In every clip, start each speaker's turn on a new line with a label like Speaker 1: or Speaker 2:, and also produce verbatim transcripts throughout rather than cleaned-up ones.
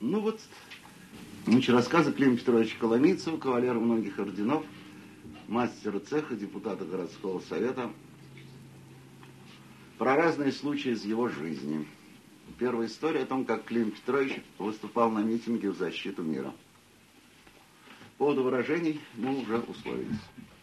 Speaker 1: Ну вот, значит, рассказы Клима Петровича Коломийцева, кавалера многих орденов, мастера цеха, депутата городского совета, про разные случаи из его жизни. Первая история о том, как Клим Петрович выступал на митинге в защиту мира. По поводу выражений мы уже условились.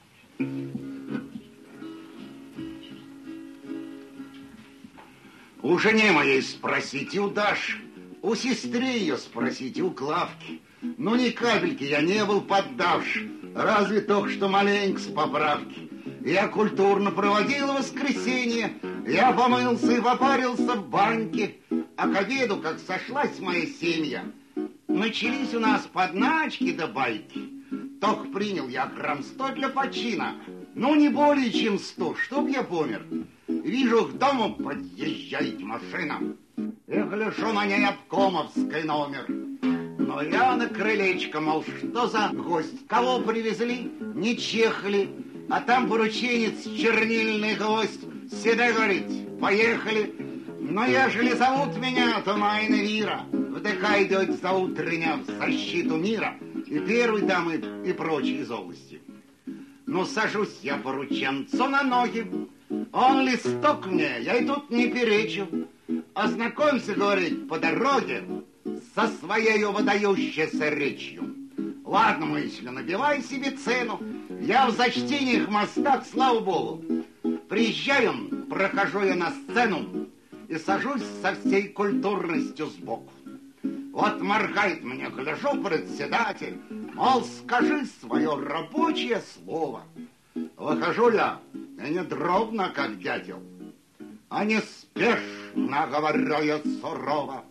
Speaker 1: У жене моей спросите, у Даши, у сестры ее спросите, у Клавки. Ну, ни капельки я не был поддавший, разве только что маленько с поправки. Я культурно проводил воскресенье, я помылся и попарился в баньке, а к обеду, как сошлась моя семья, начались у нас подначки да байки. Только принял я грамм сто для почина, ну, не более чем сто, чтоб я помер. Вижу, к дому подъезжает машина. Я гляжу на ней обкомовский номер. Но я на крылечко, мол, что за гость? Кого привезли? Не чехли. А там порученец, чернильный гвоздь. Седой говорит, поехали. Но ежели зовут меня, то Майна Вира. Вдыхай, идет за утрення в защиту мира. И первый там, и, и прочие из области. Ну, сажусь я порученцу на ноги. Он листок мне, я и тут не перечу. Ознакомься, говорит, по дороге со своей выдающейся речью. Ладно, мысленно, набивай себе цену. Я в зачтениях мостах, слава богу. Приезжаю, прохожу я на сцену и сажусь со всей культурностью сбоку. Вот моргает мне, гляжу, председатель, мол, скажи свое рабочее слово. Выхожу я, и не дробно, как дятел, а неспешно, говорю я сурово.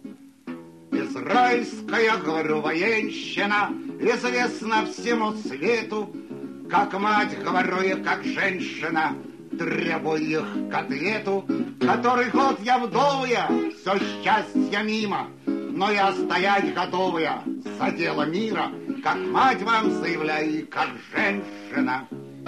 Speaker 1: Израильская, говорю, военщина известна всему свету, как мать, говорю я, как женщина, требую их к ответу. Который год я вдовая, все счастье мимо, но я стоять готовая за дело мира, как мать вам заявляю, как женщина.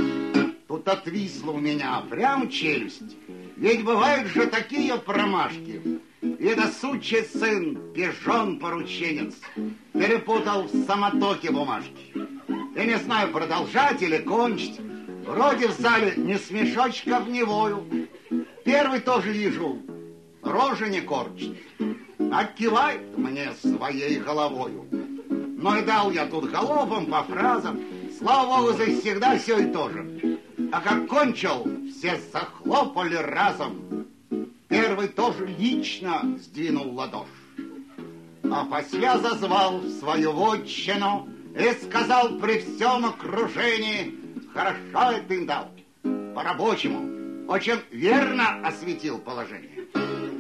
Speaker 1: Тут отвисла у меня прям челюсть, ведь бывают же такие промашки. И это сучий сын, пижон-порученец, перепутал в самотоке бумажки. Я не знаю, продолжать или кончить. Вроде в зале ни смешочка в невою. Первый тоже вижу, рожи не корчит, а кивает мне своей головою. Но и дал я тут галопом по фразам, слава богу, завсегда все и то же. А как кончил, все захлопали разом. Первый тоже лично сдвинул ладошь. А после зазвал в свою вотчину и сказал при всем окружении: хорошо это им дал, по-рабочему, очень верно осветил положение.